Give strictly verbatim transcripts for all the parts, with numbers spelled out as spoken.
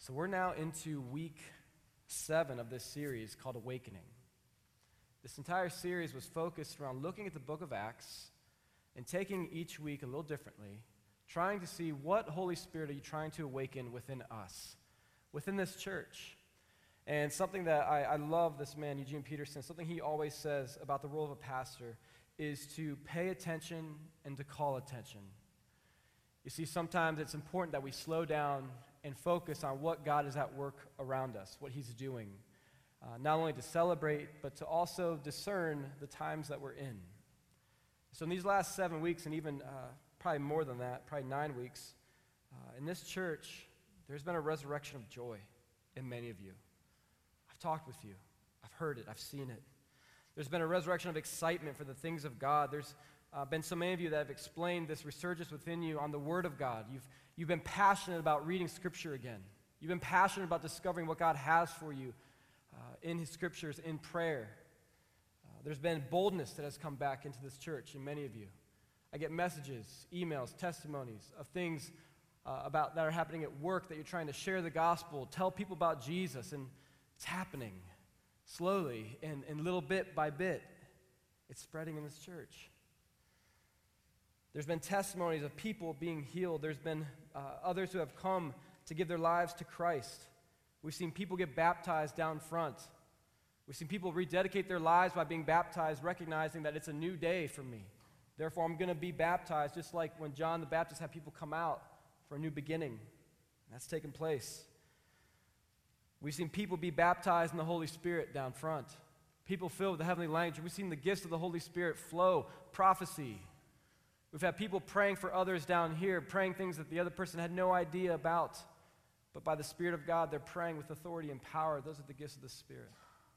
So we're now into week seven of this series called Awakening. This entire series was focused around looking at the book of Acts and taking each week a little differently, trying to see what Holy Spirit are you trying to awaken within us, within this church. And something that I, I love this man, Eugene Peterson, something he always says about the role of a pastor is to pay attention and to call attention. You see, sometimes it's important that we slow down and focus on what God is at work around us, what he's doing, uh, not only to celebrate, but to also discern the times that we're in. So in these last seven weeks, and even uh, probably more than that, probably nine weeks, uh, in this church, there's been a resurrection of joy in many of you. I've talked with you. I've heard it. I've seen it. There's been a resurrection of excitement for the things of God. There's uh, been so many of you that have explained this resurgence within you on the Word of God. You've, you've been passionate about reading Scripture again. You've been passionate about discovering what God has for you uh, in His Scriptures, in prayer. Uh, there's been boldness that has come back into this church in many of you. I get messages, emails, testimonies of things uh, about that are happening at work that you're trying to share the gospel, tell people about Jesus, and it's happening slowly and, and little bit by bit. It's spreading in this church. There's been testimonies of people being healed. There's been uh, others who have come to give their lives to Christ. We've seen people get baptized down front. We've seen people rededicate their lives by being baptized, recognizing that it's a new day for me. Therefore, I'm going to be baptized, just like when John the Baptist had people come out for a new beginning. That's taken place. We've seen people be baptized in the Holy Spirit down front. People filled with the heavenly language. We've seen the gifts of the Holy Spirit flow, prophecy. We've had people praying for others down here, praying things that the other person had no idea about. But by the Spirit of God, they're praying with authority and power. Those are the gifts of the Spirit.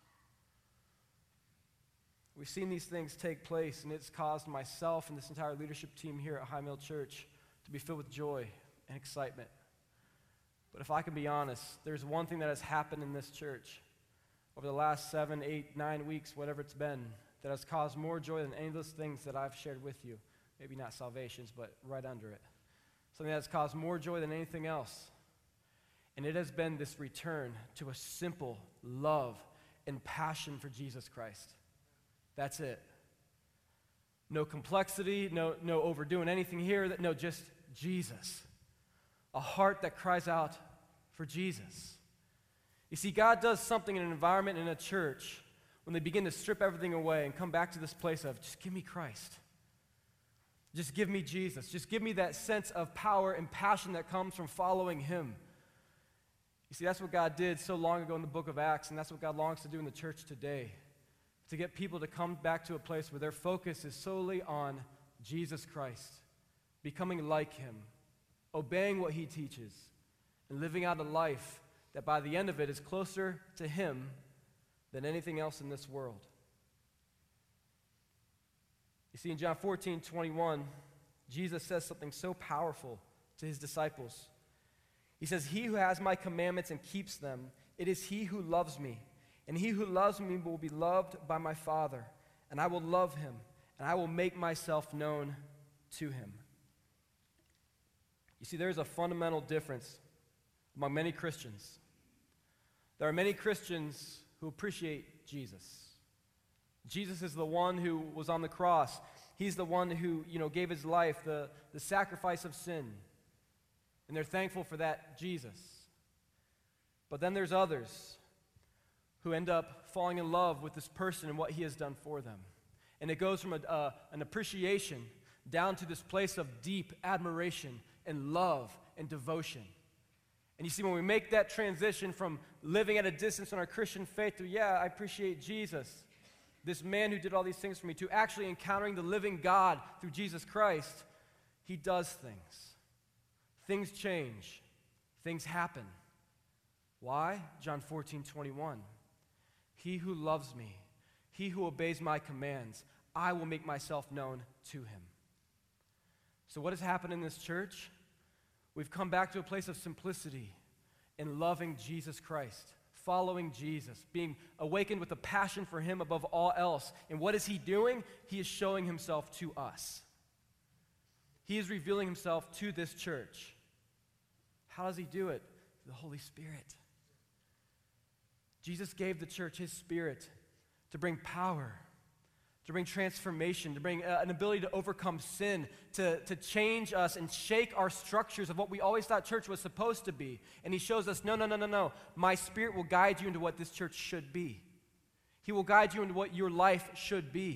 We've seen these things take place, and it's caused myself and this entire leadership team here at High Mill Church to be filled with joy and excitement. But if I can be honest, there's one thing that has happened in this church over the last seven, eight, nine weeks, whatever it's been, that has caused more joy than any of those things that I've shared with you. Maybe not salvations, but right under it. Something that's caused more joy than anything else. And it has been this return to a simple love and passion for Jesus Christ. That's it. No complexity, no, no overdoing anything here, that, no, just Jesus. A heart that cries out for Jesus. You see, God does something in an environment, in a church, when they begin to strip everything away and come back to this place of, just give me Christ. Just give me Jesus. Just give me that sense of power and passion that comes from following Him. You see, that's what God did so long ago in the book of Acts, and that's what God longs to do in the church today. To get people to come back to a place where their focus is solely on Jesus Christ, becoming like Him, obeying what He teaches, and living out a life that by the end of it is closer to Him than anything else in this world. You see, in John fourteen twenty-one, Jesus says something so powerful to His disciples. He says, "He who has my commandments and keeps them, it is he who loves me. And he who loves me will be loved by my Father, and I will love him, and I will make myself known to him." You see, there is a fundamental difference among many Christians. There are many Christians who appreciate Jesus. Jesus is the one who was on the cross. He's the one who, you know, gave his life, the, the sacrifice of sin. And they're thankful for that Jesus. But then there's others who end up falling in love with this person and what he has done for them. And it goes from a, uh, an appreciation down to this place of deep admiration and love and devotion. And you see, when we make that transition from living at a distance in our Christian faith to, yeah, I appreciate Jesus, this man who did all these things for me, to actually encountering the living God through Jesus Christ, he does things. Things change. Things happen. Why? John fourteen twenty-one. "He who loves me, he who obeys my commands, I will make myself known to him." So what has happened in this church? We've come back to a place of simplicity in loving Jesus Christ, following Jesus, being awakened with a passion for him above all else. And what is he doing? He is showing himself to us. He is revealing himself to this church. How does he do it? The Holy Spirit. Jesus gave the church his Spirit to bring power, to bring transformation, to bring uh, an ability to overcome sin, to, to change us and shake our structures of what we always thought church was supposed to be. And he shows us, no, no, no, no, no. My Spirit will guide you into what this church should be. He will guide you into what your life should be.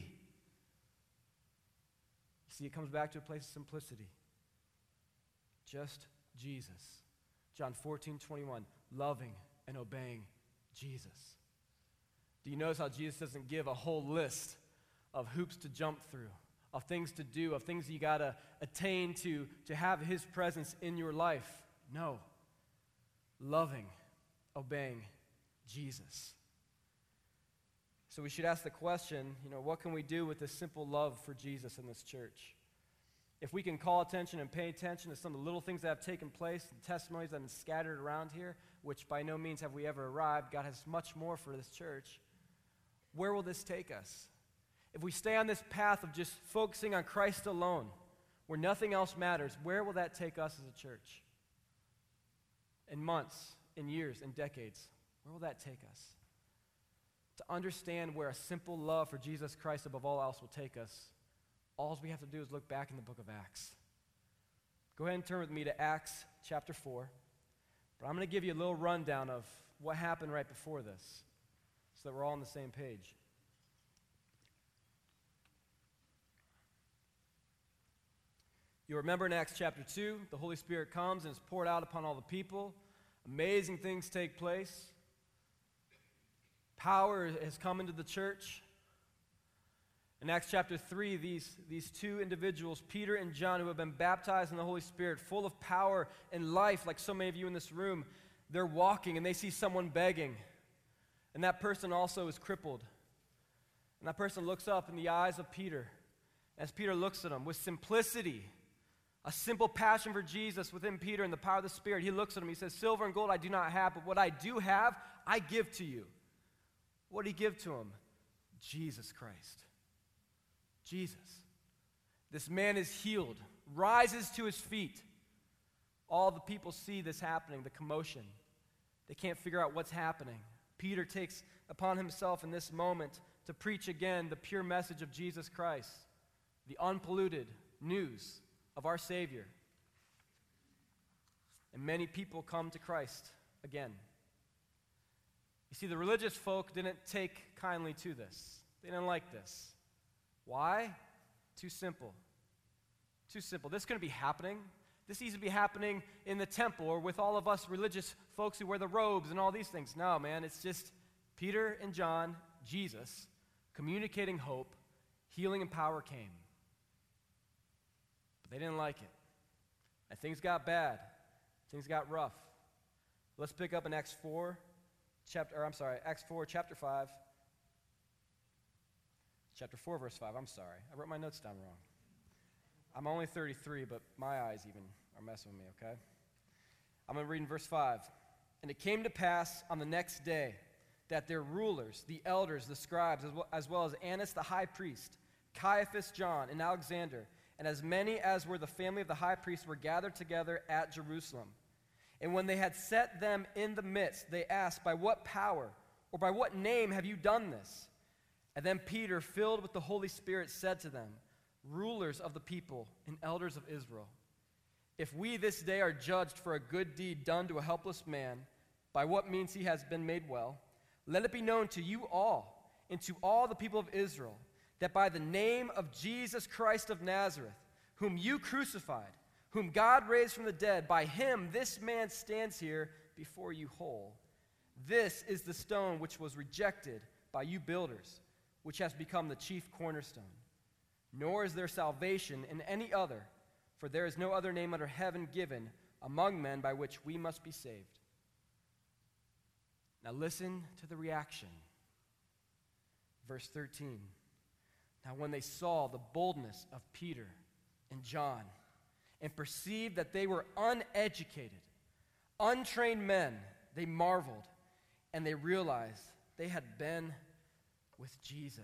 You see, it comes back to a place of simplicity. Just Jesus. John fourteen twenty-one, loving and obeying Jesus. Do you notice how Jesus doesn't give a whole list of hoops to jump through, of things to do, of things you got to attain to, to have his presence in your life? No. Loving, obeying Jesus. So we should ask the question, you know, what can we do with this simple love for Jesus in this church? If we can call attention and pay attention to some of the little things that have taken place, the testimonies that have been scattered around here, which by no means have we ever arrived, God has much more for this church, where will this take us? If we stay on this path of just focusing on Christ alone, where nothing else matters, where will that take us as a church? In months, in years, in decades, where will that take us? To understand where a simple love for Jesus Christ above all else will take us, all we have to do is look back in the book of Acts. Go ahead and turn with me to Acts chapter four. But I'm going to give you a little rundown of what happened right before this so that we're all on the same page. You remember in Acts chapter two, the Holy Spirit comes and is poured out upon all the people. Amazing things take place. Power has come into the church. In Acts chapter three, these, these two individuals, Peter and John, who have been baptized in the Holy Spirit, full of power and life, like so many of you in this room, they're walking and they see someone begging. And that person also is crippled. And that person looks up in the eyes of Peter. As Peter looks at him with simplicity, a simple passion for Jesus within Peter and the power of the Spirit, he looks at him, he says, silver and gold I do not have, but what I do have, I give to you. What did he give to him? Jesus Christ. Jesus. This man is healed, rises to his feet. All the people see this happening, the commotion. They can't figure out what's happening. Peter takes upon himself in this moment to preach again the pure message of Jesus Christ, the unpolluted news of our Savior. And many people come to Christ again. You see, the religious folk didn't take kindly to this. They didn't like this. Why? Too simple. Too simple. This couldn't be happening. This needs to be happening in the temple or with all of us religious folks who wear the robes and all these things. No, man, it's just Peter and John, Jesus, communicating hope, healing and power came. But they didn't like it. And things got bad. Things got rough. Let's pick up in Acts four, chapter, or I'm sorry, Acts four, chapter five. Chapter four, verse five. I'm sorry. I wrote my notes down wrong. I'm only thirty-three, but my eyes even are messing with me, okay? I'm going to read in verse five. And it came to pass on the next day that their rulers, the elders, the scribes, as well, as well as Annas the high priest, Caiaphas, John, and Alexander, and as many as were the family of the high priest were gathered together at Jerusalem. And when they had set them in the midst, they asked, by what power or by what name have you done this? And then Peter, filled with the Holy Spirit, said to them, rulers of the people and elders of Israel, if we this day are judged for a good deed done to a helpless man, by what means he has been made well, let it be known to you all and to all the people of Israel that by the name of Jesus Christ of Nazareth, whom you crucified, whom God raised from the dead, by him this man stands here before you whole. This is the stone which was rejected by you builders, which has become the chief cornerstone. Nor is there salvation in any other, for there is no other name under heaven given among men by which we must be saved. Now listen to the reaction. Verse thirteen. Now when they saw the boldness of Peter and John and perceived that they were uneducated, untrained men, they marveled, and they realized they had been with Jesus.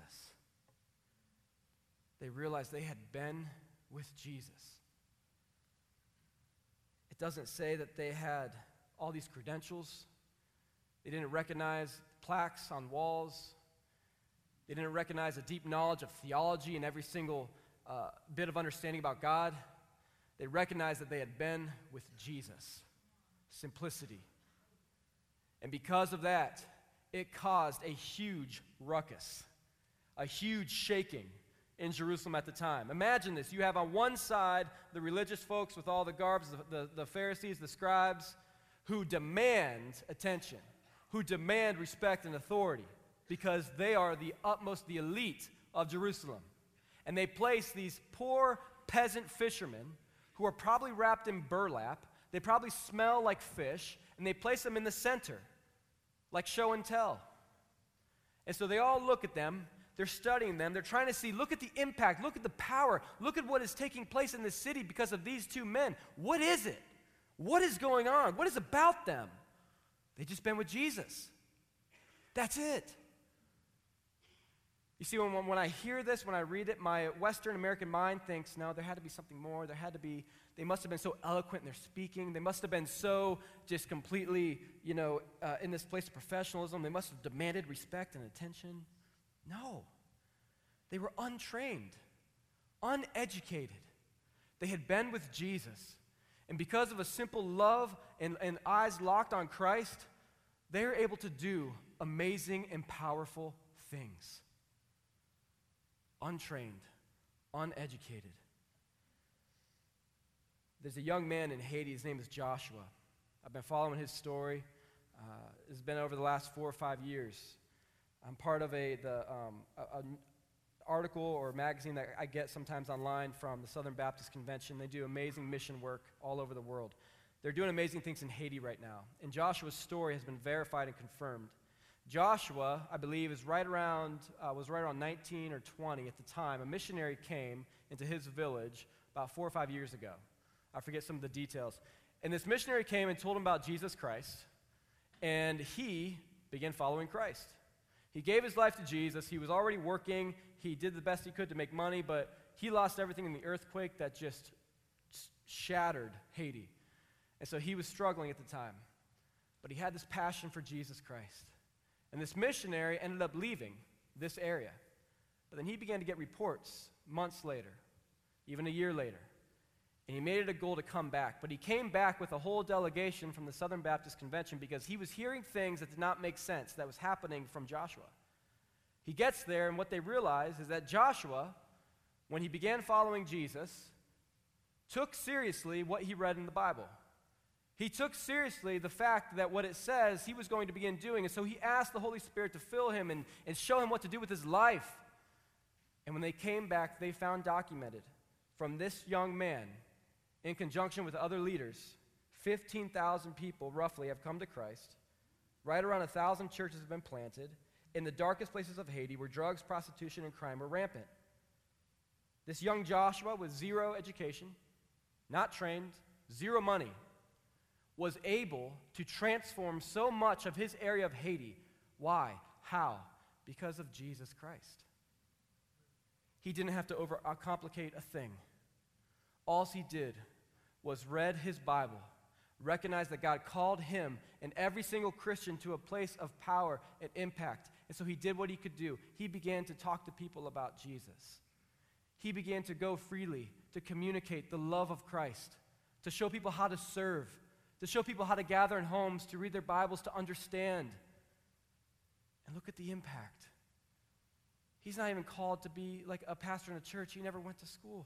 They realized they had been with Jesus. It doesn't say that they had all these credentials. They didn't recognize plaques on walls. They didn't recognize a deep knowledge of theology and every single uh, bit of understanding about God. They recognized that they had been with Jesus. Simplicity. And because of that, it caused a huge ruckus, a huge shaking in Jerusalem at the time. Imagine this. You have on one side the religious folks with all the garbs, the, the, the Pharisees, the scribes, who demand attention, who demand respect and authority, because they are the utmost, the elite of Jerusalem. And they place these poor peasant fishermen who are probably wrapped in burlap, they probably smell like fish, and they place them in the center, like show and tell. And so they all look at them, they're studying them, they're trying to see, look at the impact, look at the power, look at what is taking place in this city because of these two men. What is it? What is going on? What is about them? They've just been with Jesus. That's it. You see, when, when I hear this, when I read it, my Western American mind thinks, no, there had to be something more. There had to be, they must have been so eloquent in their speaking. They must have been so just completely, you know, uh, in this place of professionalism. They must have demanded respect and attention. No. They were untrained, uneducated. They had been with Jesus. And because of a simple love and, and eyes locked on Christ, they are able to do amazing and powerful things. Untrained, uneducated. There's a young man in Haiti, his name is Joshua. I've been following his story. Uh, it's been over the last four or five years. I'm part of a the um, a, a article or magazine that I get sometimes online from the Southern Baptist Convention. They do amazing mission work all over the world. They're doing amazing things in Haiti right now. And Joshua's story has been verified and confirmed. Joshua, I believe, is right around uh, was right around nineteen or twenty at the time. A missionary came into his village about four or five years ago. I forget some of the details. And this missionary came and told him about Jesus Christ, and he began following Christ. He gave his life to Jesus. He was already working. He did the best he could to make money, but he lost everything in the earthquake that just shattered Haiti. And so he was struggling at the time. But he had this passion for Jesus Christ. And this missionary ended up leaving this area. But then he began to get reports months later, even a year later. And he made it a goal to come back. But he came back with a whole delegation from the Southern Baptist Convention because he was hearing things that did not make sense that was happening from Joshua. He gets there, and what they realize is that Joshua, when he began following Jesus, took seriously what he read in the Bible. He took seriously the fact that what it says he was going to begin doing, and so he asked the Holy Spirit to fill him and, and show him what to do with his life. And when they came back, they found documented from this young man, in conjunction with other leaders, fifteen thousand people roughly have come to Christ. Right around one thousand churches have been planted in the darkest places of Haiti where drugs, prostitution, and crime were rampant. This young Joshua with zero education, not trained, zero money, was able to transform so much of his area of Haiti. Why? How? Because of Jesus Christ. He didn't have to overcomplicate a thing. All he did was read his Bible, recognized that God called him and every single Christian to a place of power and impact. And so he did what he could do. He began to talk to people about Jesus. He began to go freely to communicate the love of Christ, to show people how to serve, to show people how to gather in homes, to read their Bibles, to understand. And look at the impact. He's not even called to be like a pastor in a church. He never went to school.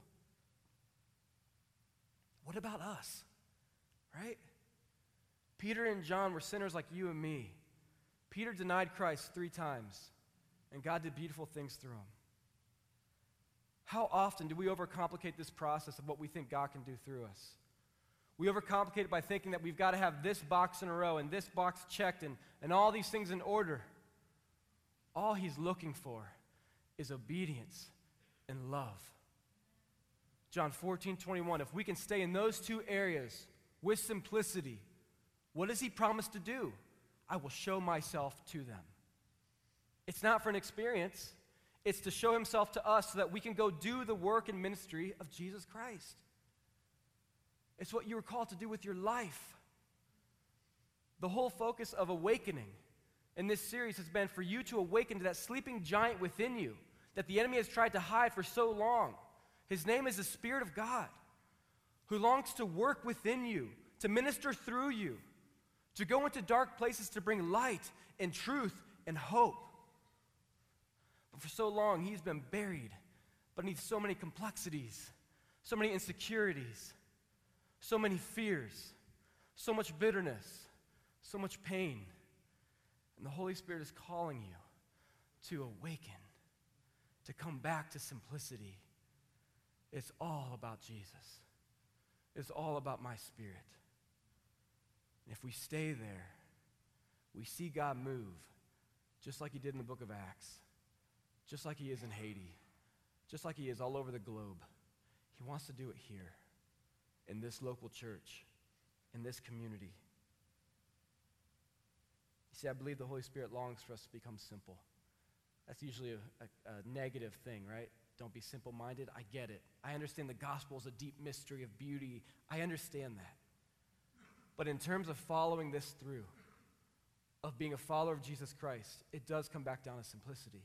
What about us? Right? Peter and John were sinners like you and me. Peter denied Christ three times, and God did beautiful things through him. How often do we overcomplicate this process of what we think God can do through us? We overcomplicate it by thinking that we've got to have this box in a row and this box checked and, and all these things in order. All he's looking for is obedience and love. John fourteen twenty-one, if we can stay in those two areas with simplicity, what does he promise to do? I will show myself to them. It's not for an experience. It's to show himself to us so that we can go do the work and ministry of Jesus Christ. It's what you were called to do with your life. The whole focus of awakening in this series has been for you to awaken to that sleeping giant within you that the enemy has tried to hide for so long. His name is the Spirit of God, who longs to work within you, to minister through you, to go into dark places to bring light and truth and hope. But for so long, he's been buried beneath so many complexities, so many insecurities, so many fears, so much bitterness, so much pain. And the Holy Spirit is calling you to awaken, to come back to simplicity. It's all about Jesus. It's all about my Spirit. And if we stay there, we see God move just like he did in the book of Acts, just like he is in Haiti, just like he is all over the globe. He wants to do it here, in this local church, in this community. You see, I believe the Holy Spirit longs for us to become simple. That's usually a, a, a negative thing, right? Don't be simple-minded. I get it. I understand the gospel is a deep mystery of beauty. I understand that. But in terms of following this through, of being a follower of Jesus Christ, it does come back down to simplicity.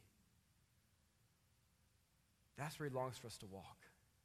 That's where he longs for us to walk.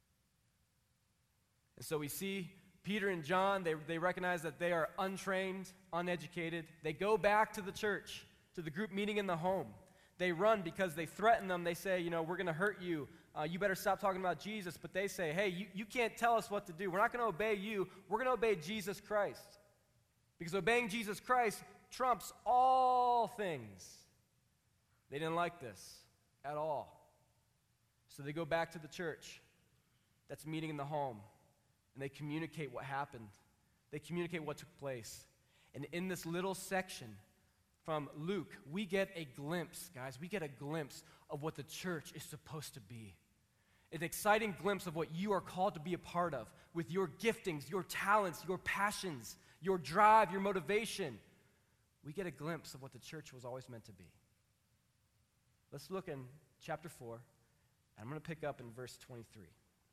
And so we see Peter and John, they, they recognize that they are untrained, uneducated. They go back to the church, to the group meeting in the home. They run because they threaten them. They say, you know, we're going to hurt you. Uh, you better stop talking about Jesus. But they say, hey, you, you can't tell us what to do. We're not going to obey you. We're going to obey Jesus Christ. Because obeying Jesus Christ trumps all things. They didn't like this at all. So they go back to the church that's meeting in the home, and they communicate what happened. They communicate what took place. And in this little section from Luke, we get a glimpse, guys, we get a glimpse of what the church is supposed to be. An exciting glimpse of what you are called to be a part of with your giftings, your talents, your passions, your drive, your motivation. We get a glimpse of what the church was always meant to be. Let's look in chapter four, and I'm going to pick up in verse twenty-three.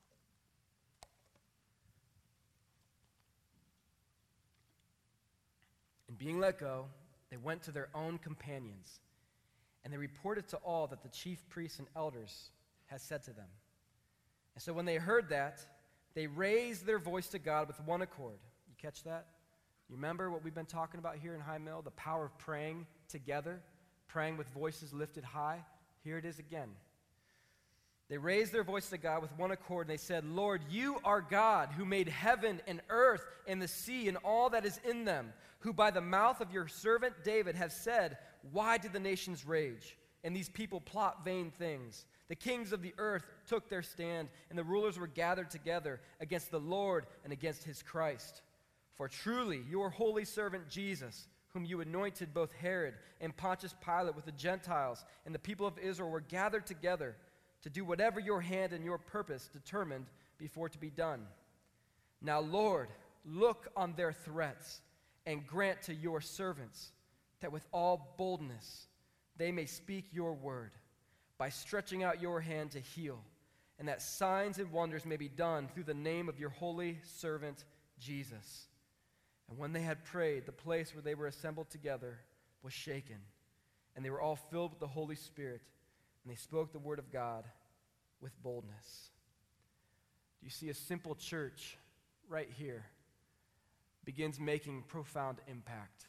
And being let go, they went to their own companions, and they reported to all that the chief priests and elders had said to them. And so when they heard that, they raised their voice to God with one accord. You catch that? You remember what we've been talking about here in High Mill, the power of praying together, praying with voices lifted high? Here it is again. They raised their voice to God with one accord, and they said, Lord, you are God who made heaven and earth and the sea and all that is in them, who by the mouth of your servant David have said, why did the nations rage and these people plot vain things? The kings of the earth took their stand, and the rulers were gathered together against the Lord and against his Christ. For truly your holy servant Jesus, whom you anointed, both Herod and Pontius Pilate with the Gentiles and the people of Israel were gathered together to do whatever your hand and your purpose determined before to be done. Now, Lord, look on their threats and grant to your servants that with all boldness they may speak your word by stretching out your hand to heal, and that signs and wonders may be done through the name of your holy servant Jesus. And when they had prayed, the place where they were assembled together was shaken, and they were all filled with the Holy Spirit, and they spoke the word of God with boldness. Do you see a simple church right here begins making profound impact?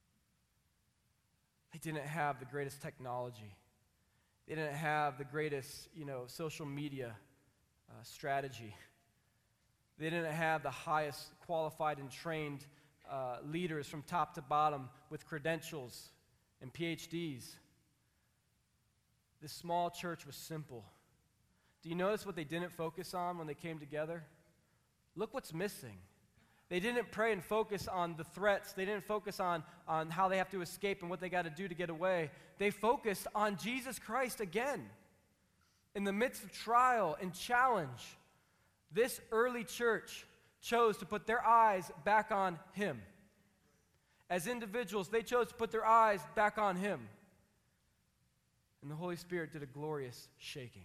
They didn't have the greatest technology. They didn't have the greatest, you know, social media uh, strategy. They didn't have the highest qualified and trained uh, leaders from top to bottom with credentials and P H Ds. This small church was simple. Do you notice what they didn't focus on when they came together? Look what's missing. They didn't pray and focus on the threats. They didn't focus on, on how they have to escape and what they got to do to get away. They focused on Jesus Christ again. In the midst of trial and challenge, this early church chose to put their eyes back on him. As individuals, they chose to put their eyes back on him. And the Holy Spirit did a glorious shaking.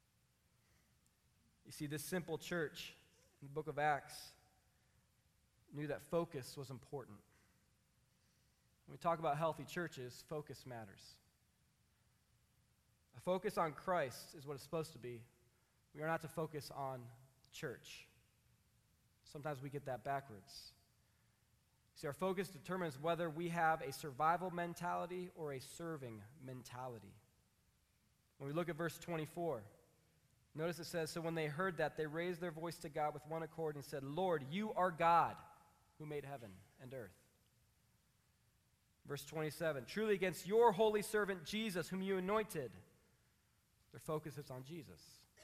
You see, this simple church in the book of Acts, knew that focus was important. When we talk about healthy churches, focus matters. A focus on Christ is what it's supposed to be. We are not to focus on church. Sometimes we get that backwards. See, our focus determines whether we have a survival mentality or a serving mentality. When we look at verse twenty-four, notice it says, "So when they heard that, they raised their voice to God with one accord and said, 'Lord, you are God who made heaven and earth.'" Verse twenty-seven, "Truly against your holy servant Jesus, whom you anointed." Their focus is on Jesus.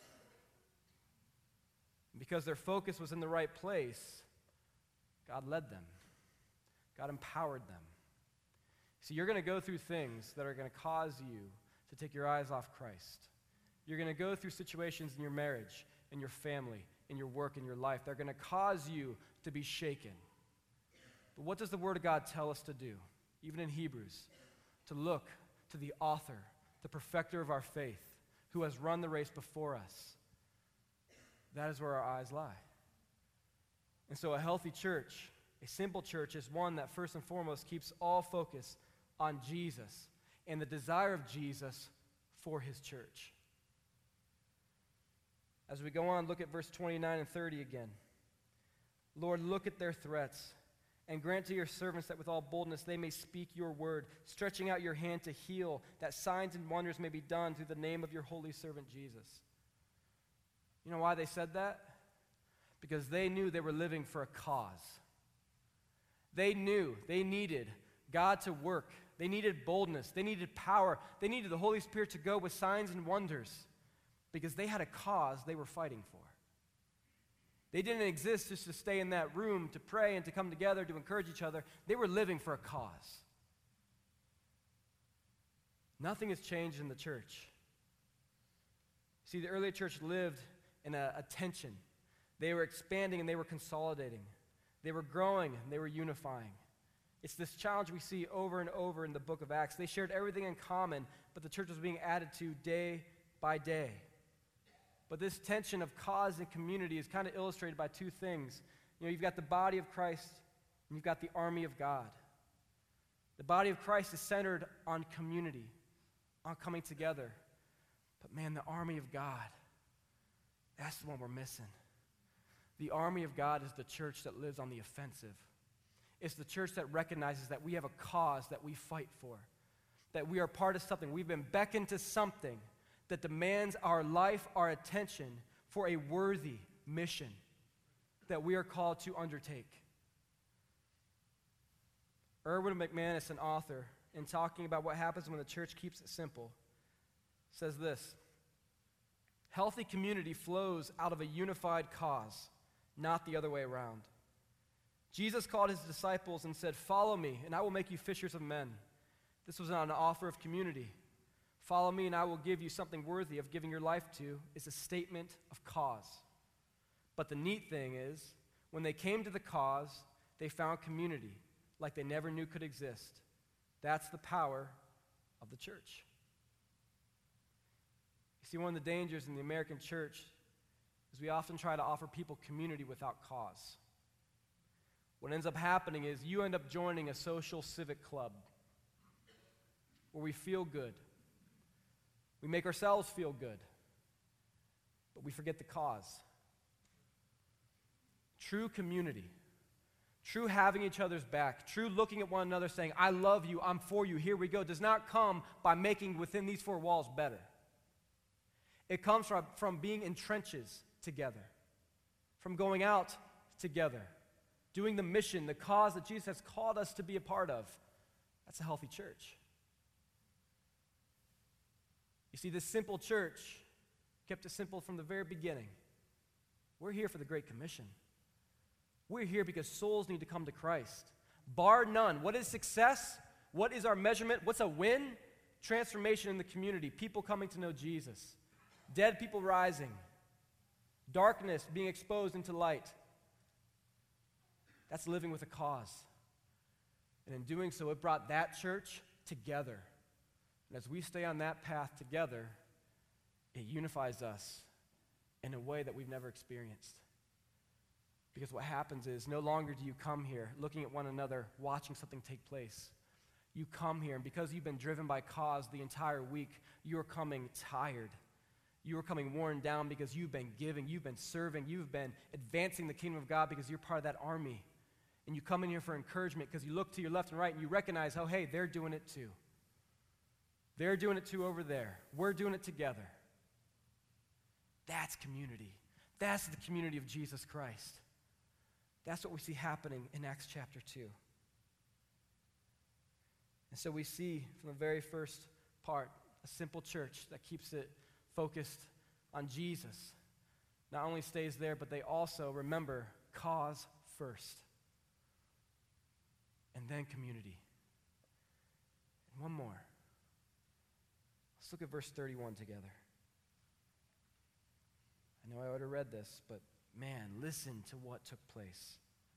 And because their focus was in the right place, God led them. God empowered them. See, you're going to go through things that are going to cause you to take your eyes off Christ. You're going to go through situations in your marriage, in your family, in your work, in your life. They're going to cause you to be shaken. But what does the Word of God tell us to do? Even in Hebrews, to look to the author, the perfecter of our faith, who has run the race before us. That is where our eyes lie. And so a healthy church, a simple church, is one that first and foremost keeps all focus on Jesus and the desire of Jesus for his church. As we go on, look at verse twenty-nine and thirty again. "Lord, look at their threats, and grant to your servants that with all boldness they may speak your word, stretching out your hand to heal, that signs and wonders may be done through the name of your holy servant Jesus." You know why they said that? Because they knew they were living for a cause. They knew they needed God to work. They needed boldness. They needed power. They needed the Holy Spirit to go with signs and wonders because they had a cause they were fighting for. They didn't exist just to stay in that room, to pray and to come together, to encourage each other. They were living for a cause. Nothing has changed in the church. See, the early church lived in a, a tension. They were expanding and they were consolidating. They were growing and they were unifying. It's this challenge we see over and over in the book of Acts. They shared everything in common, but the church was being added to day by day. But this tension of cause and community is kind of illustrated by two things. You know, you've got the body of Christ and you've got the army of God. The body of Christ is centered on community, on coming together. But man, the army of God, that's the one we're missing. The army of God is the church that lives on the offensive. It's the church that recognizes that we have a cause that we fight for, that we are part of something. We've been beckoned to something that demands our life, our attention for a worthy mission that we are called to undertake. Erwin McManus, an author, in talking about what happens when the church keeps it simple, says this: "Healthy community flows out of a unified cause, not the other way around. Jesus called his disciples and said, 'Follow me, and I will make you fishers of men.' This was not an offer of community. 'Follow me, and I will give you something worthy of giving your life to' is a statement of cause. But the neat thing is, when they came to the cause, they found community like they never knew could exist. That's the power of the church." You see, one of the dangers in the American church is we often try to offer people community without cause. What ends up happening is you end up joining a social civic club where we feel good. We make ourselves feel good, but we forget the cause. True community, true having each other's back, true looking at one another saying, "I love you, I'm for you, here we go," does not come by making within these four walls better. It comes from, from being in trenches together, from going out together, doing the mission, the cause that Jesus has called us to be a part of. That's a healthy church. You see, this simple church kept it simple from the very beginning. We're here for the Great Commission. We're here because souls need to come to Christ. Bar none. What is success? What is our measurement? What's a win? Transformation in the community. People coming to know Jesus. Dead people rising. Darkness being exposed into light. That's living with a cause. And in doing so, it brought that church together. And as we stay on that path together, it unifies us in a way that we've never experienced. Because what happens is no longer do you come here looking at one another, watching something take place. You come here, and because you've been driven by cause the entire week, you're coming tired. You are coming worn down because you've been giving, you've been serving, you've been advancing the kingdom of God because you're part of that army. And you come in here for encouragement because you look to your left and right and you recognize, oh, hey, they're doing it too. They're doing it too over there. We're doing it together. That's community. That's the community of Jesus Christ. That's what we see happening in Acts chapter two. And so we see from the very first part, a simple church that keeps it focused on Jesus. Not only stays there, but they also remember cause first. And then community. And one more. Let's look at verse thirty-one together. I know I already read this, but man, listen to what took place.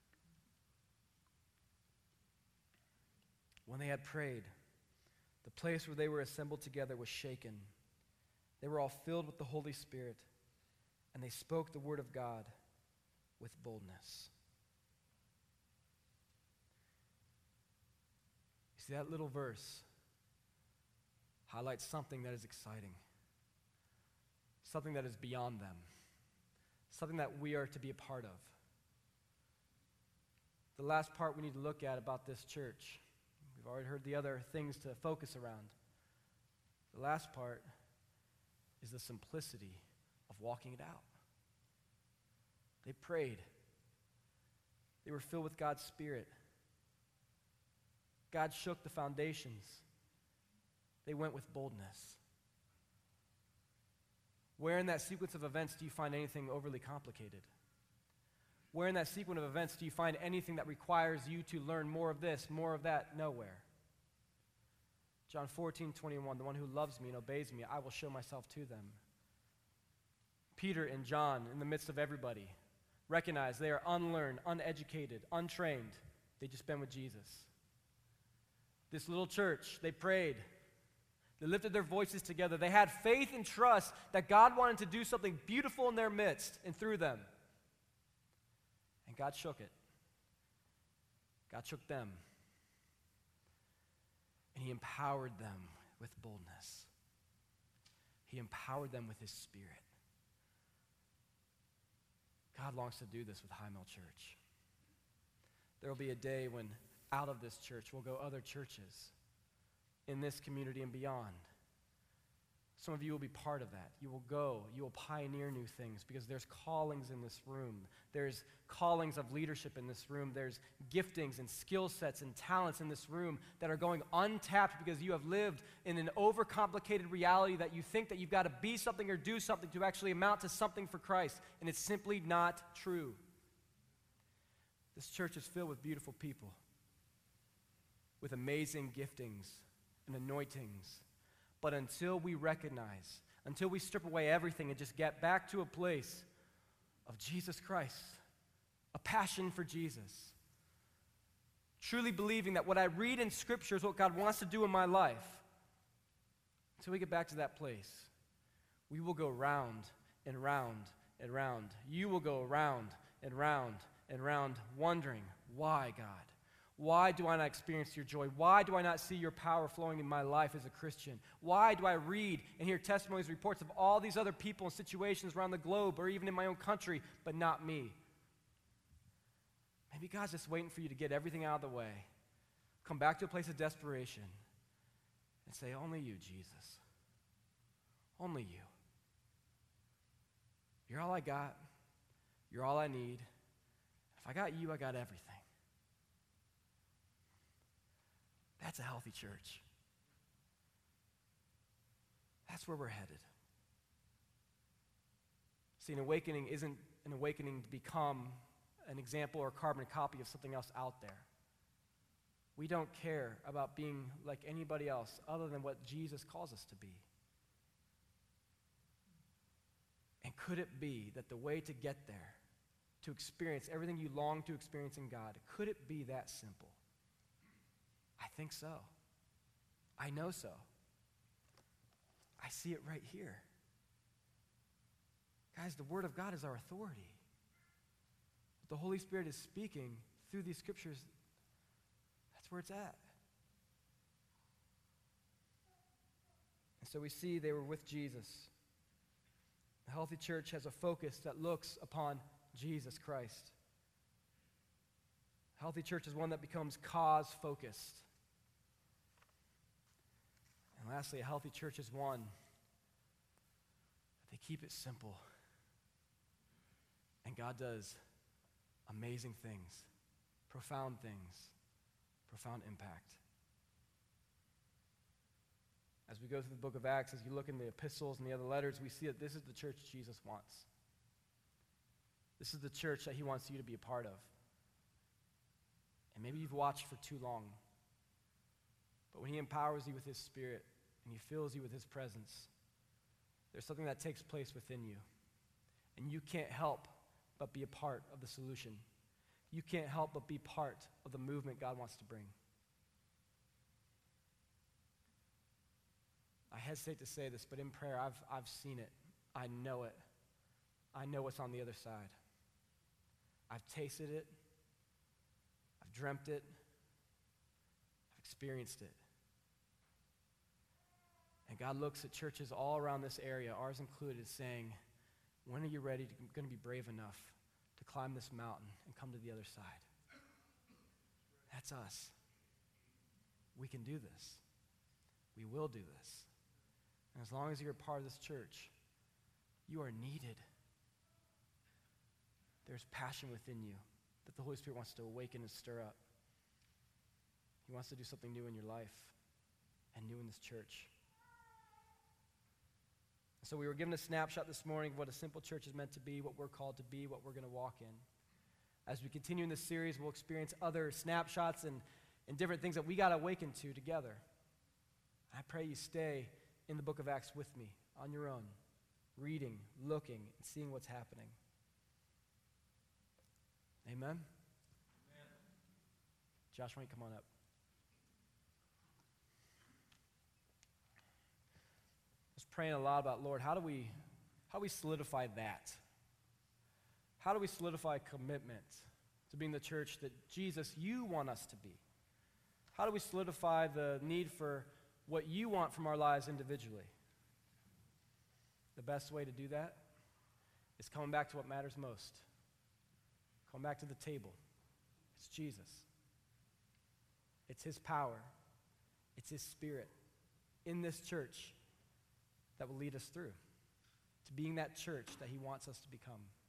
When they had prayed, the place where they were assembled together was shaken. They were all filled with the Holy Spirit, and they spoke the word of God with boldness. You see, that little verse highlights something that is exciting, something that is beyond them, something that we are to be a part of. The last part we need to look at about this church, we've already heard the other things to focus around. The last part is the simplicity of walking it out. They prayed. They were filled with God's Spirit. God shook the foundations. They went with boldness. Where in that sequence of events do you find anything overly complicated? Where in that sequence of events do you find anything that requires you to learn more of this, more of that? Nowhere. John fourteen twenty-one, the one who loves me and obeys me, I will show myself to them. Peter and John, in the midst of everybody, recognize they are unlearned, uneducated, untrained. They've just been with Jesus. This little church, they prayed. They lifted their voices together. They had faith and trust that God wanted to do something beautiful in their midst and through them. And God shook it. God shook them. And he empowered them with boldness. He empowered them with his Spirit. God longs to do this with Highmill Church. There will be a day when out of this church will go other churches in this community and beyond. Some of you will be part of that. You will go. You will pioneer new things because there's callings in this room. There's callings of leadership in this room. There's giftings and skill sets and talents in this room that are going untapped because you have lived in an overcomplicated reality that you think that you've got to be something or do something to actually amount to something for Christ, and it's simply not true. This church is filled with beautiful people, with amazing giftings and anointings. But until we recognize, until we strip away everything and just get back to a place of Jesus Christ, a passion for Jesus, truly believing that what I read in Scripture is what God wants to do in my life, until we get back to that place, we will go round and round and round. You will go round and round and round, wondering, why, God? Why do I not experience your joy? Why do I not see your power flowing in my life as a Christian? Why do I read and hear testimonies, reports of all these other people and situations around the globe or even in my own country, but not me? Maybe God's just waiting for you to get everything out of the way, come back to a place of desperation, and say, only you, Jesus. Only you. You're all I got. You're all I need. If I got you, I got everything. That's a healthy church. That's where we're headed. See, an awakening isn't an awakening to become an example or carbon copy of something else out there. We don't care about being like anybody else other than what Jesus calls us to be. And could it be that the way to get there, to experience everything you long to experience in God, could it be that simple? I think so. I know so. I see it right here. Guys, the Word of God is our authority. But the Holy Spirit is speaking through these scriptures. That's where it's at. And so we see they were with Jesus. A healthy church has a focus that looks upon Jesus Christ. A healthy church is one that becomes cause-focused. And lastly, a healthy church is one that they keep it simple. And God does amazing things, profound things, profound impact. As we go through the book of Acts, as you look in the epistles and the other letters, we see that this is the church Jesus wants. This is the church that he wants you to be a part of. And maybe you've watched for too long. But when he empowers you with his Spirit and he fills you with his presence, there's something that takes place within you. And you can't help but be a part of the solution. You can't help but be part of the movement God wants to bring. I hesitate to say this, but in prayer, I've, I've seen it. I know it. I know what's on the other side. I've tasted it. I've dreamt it. I've experienced it. And God looks at churches all around this area, ours included, saying, when are you ready to going to be brave enough to climb this mountain and come to the other side? That's us. We can do this. We will do this. And as long as you're a part of this church, you are needed. There's passion within you that the Holy Spirit wants to awaken and stir up. He wants to do something new in your life and new in this church. So we were given a snapshot this morning of what a simple church is meant to be, what we're called to be, what we're going to walk in. As we continue in this series, we'll experience other snapshots and, and different things that we got to awaken to together. I pray you stay in the book of Acts with me on your own, reading, looking, and seeing what's happening. Amen? Amen. Josh, why don't you come on up? I was praying a lot about, Lord, how do we, how do we solidify that? How do we solidify commitment to being the church that, Jesus, you want us to be? How do we solidify the need for what you want from our lives individually? The best way to do that is coming back to what matters most. Coming back to the table. It's Jesus. It's his power. It's his Spirit in this church that will lead us through to being that church that he wants us to become.